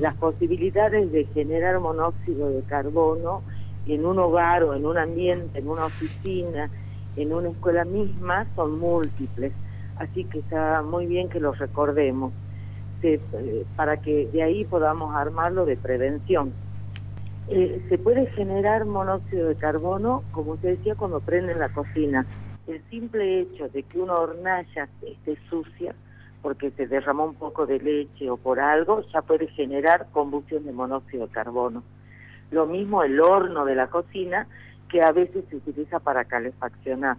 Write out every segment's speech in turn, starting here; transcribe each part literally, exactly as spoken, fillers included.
las posibilidades de generar monóxido de carbono en un hogar o en un ambiente, en una oficina, en una escuela misma, son múltiples. Así que está muy bien que lo recordemos, se, eh, para que de ahí podamos armarlo de prevención. Eh, se puede generar monóxido de carbono, como usted decía, cuando prenden la cocina. El simple hecho de que una hornalla esté sucia, porque se derramó un poco de leche o por algo, ya puede generar combustión de monóxido de carbono. Lo mismo el horno de la cocina, que a veces se utiliza para calefaccionar.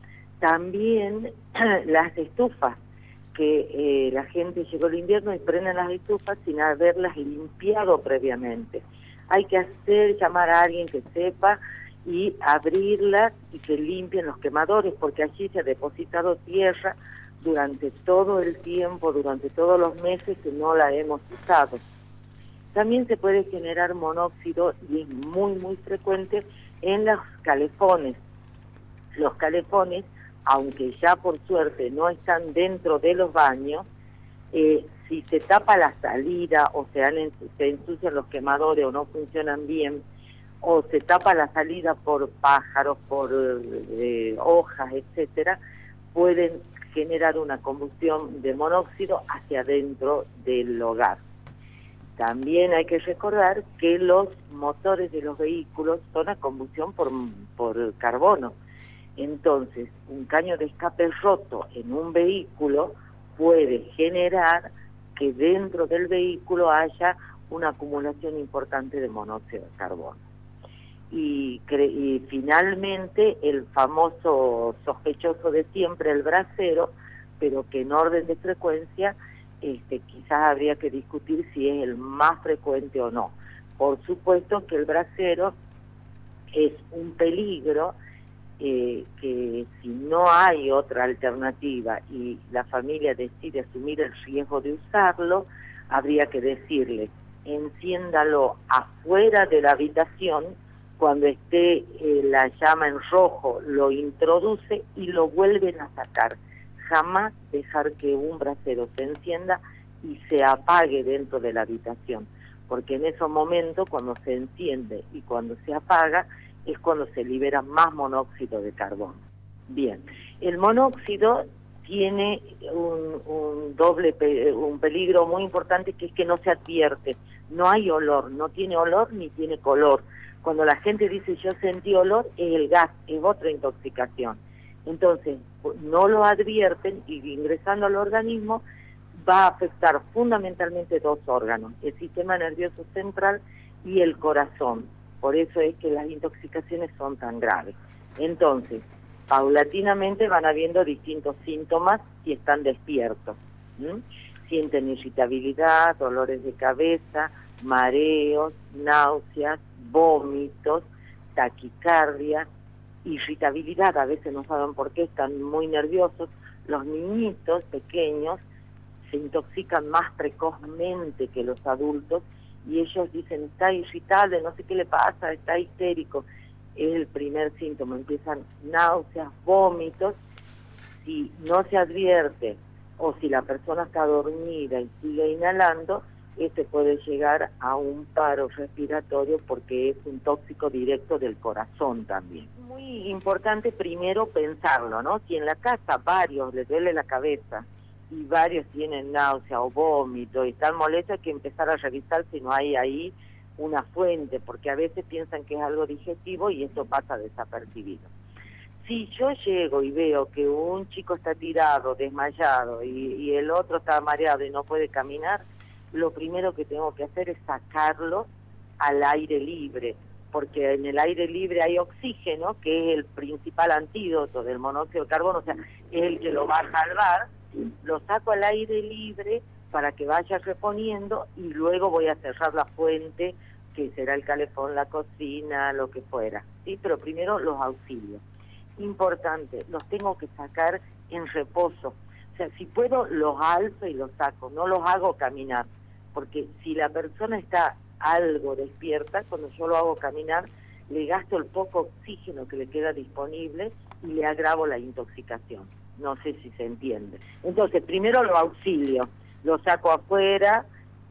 También las estufas, que eh, la gente llegó el invierno y prenden las estufas sin haberlas limpiado previamente. Hay que hacer, llamar a alguien que sepa y abrirlas y que limpien los quemadores, porque allí se ha depositado tierra durante todo el tiempo, durante todos los meses que no la hemos usado. También se puede generar monóxido, y es muy, muy frecuente, en los calefones. Los calefones, aunque ya por suerte no están dentro de los baños, eh, si se tapa la salida o se, han, se ensucian los quemadores o no funcionan bien, o se tapa la salida por pájaros, por eh, hojas, etcétera, pueden generar una combustión de monóxido hacia adentro del hogar. También hay que recordar que los motores de los vehículos son a combustión por, por carbono. Entonces, un caño de escape roto en un vehículo puede generar que dentro del vehículo haya una acumulación importante de monóxido de carbono. Y, y finalmente el famoso sospechoso de siempre, el brasero, pero que en orden de frecuencia este, quizás habría que discutir si es el más frecuente o no. Por supuesto que el brasero es un peligro eh, que si no hay otra alternativa y la familia decide asumir el riesgo de usarlo, habría que decirle, enciéndalo afuera de la habitación. Cuando esté eh, la llama en rojo, lo introduce y lo vuelven a sacar. Jamás dejar que un brasero se encienda y se apague dentro de la habitación, porque en esos momentos, cuando se enciende y cuando se apaga, es cuando se libera más monóxido de carbono. Bien, el monóxido tiene un, un doble pe un peligro muy importante, que es que no se advierte. No hay olor, no tiene olor ni tiene color. Cuando la gente dice yo sentí olor, es el gas, es otra intoxicación. Entonces, no lo advierten y ingresando al organismo va a afectar fundamentalmente dos órganos, el sistema nervioso central y el corazón. Por eso es que las intoxicaciones son tan graves. Entonces, paulatinamente van habiendo distintos síntomas y están despiertos. ¿Mm? Sienten irritabilidad, dolores de cabeza, mareos, náuseas, vómitos, taquicardia, irritabilidad, a veces no saben por qué, están muy nerviosos. Los niñitos pequeños se intoxican más precozmente que los adultos y ellos dicen, está irritable, no sé qué le pasa, está histérico. Es el primer síntoma, empiezan náuseas, vómitos. Si no se advierte o si la persona está dormida y sigue inhalando, este puede llegar a un paro respiratorio porque es un tóxico directo del corazón también. Muy importante primero pensarlo, ¿no? Si en la casa varios les duele la cabeza y varios tienen náusea o vómito y están molestos, hay que empezar a revisar si no hay ahí una fuente, porque a veces piensan que es algo digestivo y esto pasa desapercibido. Si yo llego y veo que un chico está tirado, desmayado y, y el otro está mareado y no puede caminar, lo primero que tengo que hacer es sacarlo al aire libre, porque en el aire libre hay oxígeno, que es el principal antídoto del monóxido de carbono, o sea, es el que lo va a salvar. Lo saco al aire libre para que vaya reponiendo y luego voy a cerrar la fuente, que será el calefón, la cocina, lo que fuera, ¿sí? Pero primero los auxilios. Importante, los tengo que sacar en reposo. O sea, si puedo, los alzo y los saco, no los hago caminar, porque si la persona está algo despierta, cuando yo lo hago caminar, le gasto el poco oxígeno que le queda disponible y le agravo la intoxicación. No sé si se entiende. Entonces, primero lo auxilio, lo saco afuera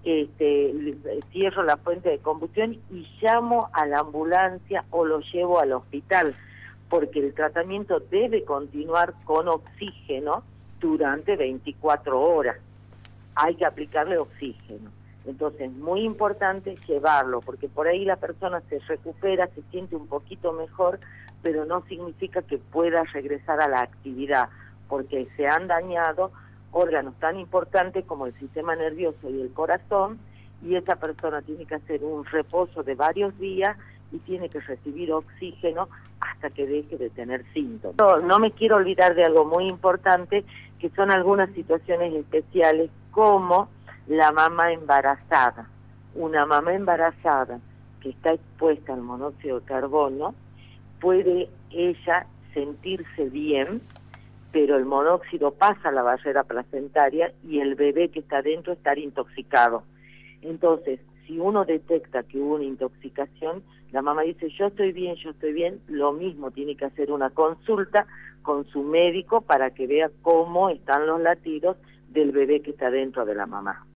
este, cierro la fuente de combustión y llamo a la ambulancia o lo llevo al hospital, porque el tratamiento debe continuar con oxígeno durante veinticuatro horas. Hay que aplicarle oxígeno. Entonces, muy importante llevarlo, porque por ahí la persona se recupera, se siente un poquito mejor, pero no significa que pueda regresar a la actividad, porque se han dañado órganos tan importantes como el sistema nervioso y el corazón, y esa persona tiene que hacer un reposo de varios días y tiene que recibir oxígeno hasta que deje de tener síntomas. No, no me quiero olvidar de algo muy importante, que son algunas situaciones especiales, como la mamá embarazada. Una mamá embarazada que está expuesta al monóxido de carbono, puede ella sentirse bien, pero el monóxido pasa a la barrera placentaria y el bebé que está dentro estar intoxicado. Entonces, si uno detecta que hubo una intoxicación, la mamá dice, yo estoy bien, yo estoy bien, lo mismo, tiene que hacer una consulta con su médico para que vea cómo están los latidos del bebé que está dentro de la mamá.